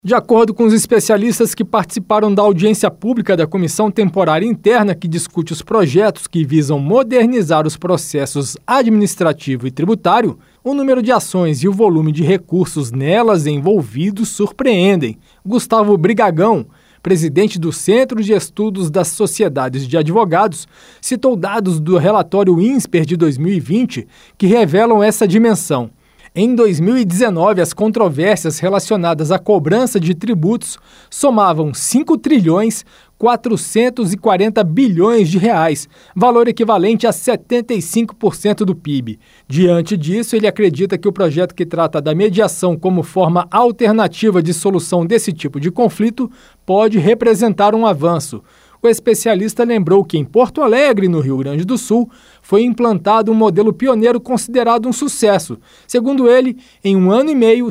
De acordo com os especialistas que participaram da audiência pública da Comissão Temporária Interna que discute os projetos que visam modernizar os processos administrativo e tributário, o número de ações e o volume de recursos nelas envolvidos surpreendem. Gustavo Brigagão, presidente do Centro de Estudos das Sociedades de Advogados, citou dados do relatório INSPER de 2020 que revelam essa dimensão. Em 2019, as controvérsias relacionadas à cobrança de tributos somavam 5 trilhões 440 bilhões de reais, valor equivalente a 75% do PIB. Diante disso, ele acredita que o projeto que trata da mediação como forma alternativa de solução desse tipo de conflito pode representar um avanço. O especialista lembrou que em Porto Alegre, no Rio Grande do Sul, foi implantado um modelo pioneiro considerado um sucesso. Segundo ele, em 1 ano e meio,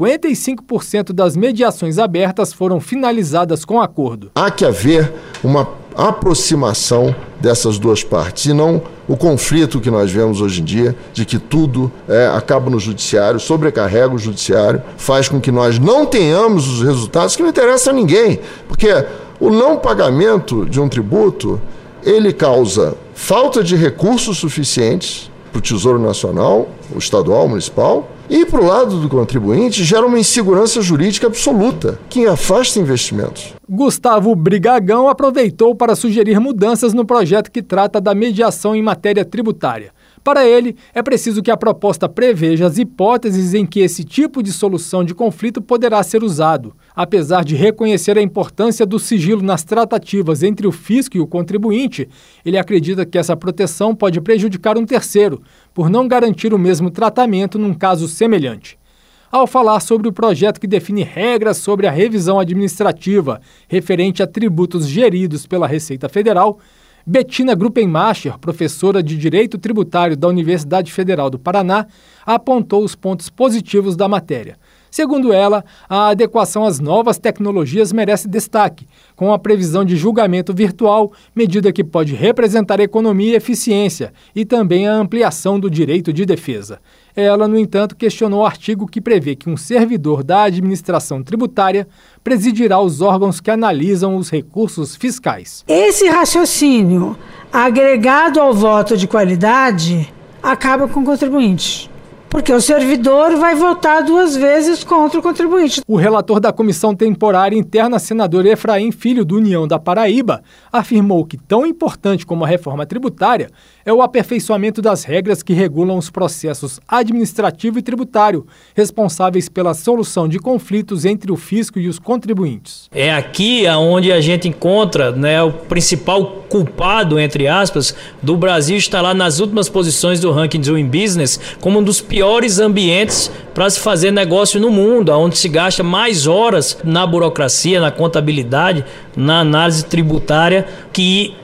55% das mediações abertas foram finalizadas com acordo. Há que haver uma aproximação dessas duas partes, e não o conflito que nós vemos hoje em dia, de que tudo acaba no judiciário, sobrecarrega o judiciário, faz com que nós não tenhamos os resultados que não interessam a ninguém, porque o não pagamento de um tributo, ele causa falta de recursos suficientes para o Tesouro Nacional, o estadual, o municipal, e para o lado do contribuinte gera uma insegurança jurídica absoluta, que afasta investimentos. Gustavo Brigagão aproveitou para sugerir mudanças no projeto que trata da mediação em matéria tributária. Para ele, é preciso que a proposta preveja as hipóteses em que esse tipo de solução de conflito poderá ser usado. Apesar de reconhecer a importância do sigilo nas tratativas entre o fisco e o contribuinte, ele acredita que essa proteção pode prejudicar um terceiro, por não garantir o mesmo tratamento num caso semelhante. Ao falar sobre o projeto que define regras sobre a revisão administrativa referente a tributos geridos pela Receita Federal, Bettina Gruppenmacher, professora de Direito Tributário da Universidade Federal do Paraná, apontou os pontos positivos da matéria. Segundo ela, a adequação às novas tecnologias merece destaque, com a previsão de julgamento virtual, medida que pode representar economia e eficiência, e também a ampliação do direito de defesa. Ela, no entanto, questionou o artigo que prevê que um servidor da administração tributária presidirá os órgãos que analisam os recursos fiscais. Esse raciocínio, agregado ao voto de qualidade, acaba com o contribuinte. Porque o servidor vai votar 2 vezes contra o contribuinte. O relator da Comissão Temporária Interna, senador Efraim Filho, do União da Paraíba, afirmou que tão importante como a reforma tributária é o aperfeiçoamento das regras que regulam os processos administrativo e tributário, responsáveis pela solução de conflitos entre o fisco e os contribuintes. É aqui onde a gente encontra, o principal culpado, entre aspas, do Brasil está lá nas últimas posições do ranking Doing Business como um dos piores ambientes para se fazer negócio no mundo, onde se gasta mais horas na burocracia, na contabilidade, na análise tributária, que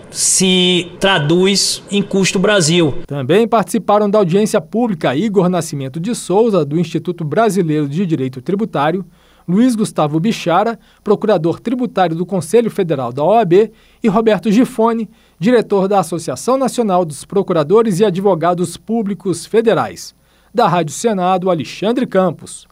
se traduz em custo Brasil. Também participaram da audiência pública Igor Nascimento de Souza, do Instituto Brasileiro de Direito Tributário, Luiz Gustavo Bichara, procurador tributário do Conselho Federal da OAB, e Roberto Gifone, diretor da Associação Nacional dos Procuradores e Advogados Públicos Federais. Da Rádio Senado, Alexandre Campos.